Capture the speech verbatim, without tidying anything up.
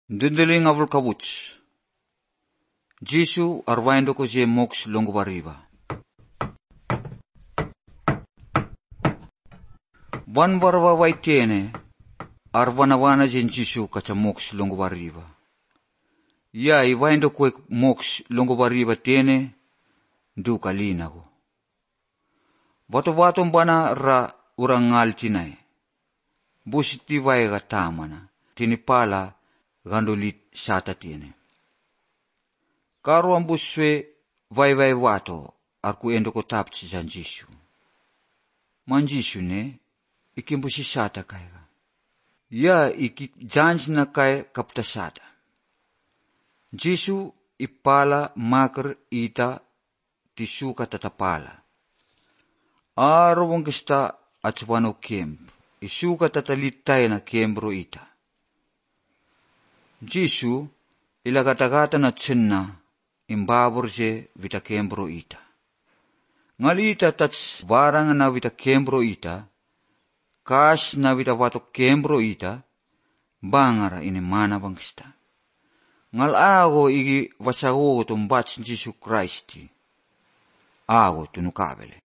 Dindiling avul kavuts. Jisu arwaindo ko je moks longo bariba. Wan barwa waitiene arwanawana jen Jisu kacha moks longo bariba. Ya iwaindo ko moks longo bariba tiene du kalina ko. Bato-bato bana ra urangal tinay. Busiti vai gatamana tinipala gandolit sata tiene. Karo ang buswe vai vai wato arku endo ko tapsi jan Jisu. Man Jisu ne ikimbusi sata kaya. Ya iki jans na kaya kapta sata. Jisu ipala makar ita tisuka tatapala. Arwang kista at wano kemp. Isuka tatalitay na kembro ita. Jisu ilagata-gata na tsinna imbabor je vita kembro ita. Ngalita tats varang na vita kembro ita, kas na vita wato kembro ita, bangara ini mana bangsta. Ngal ago igi wasago tumbats Jisu Kristi. Ago tunukabele.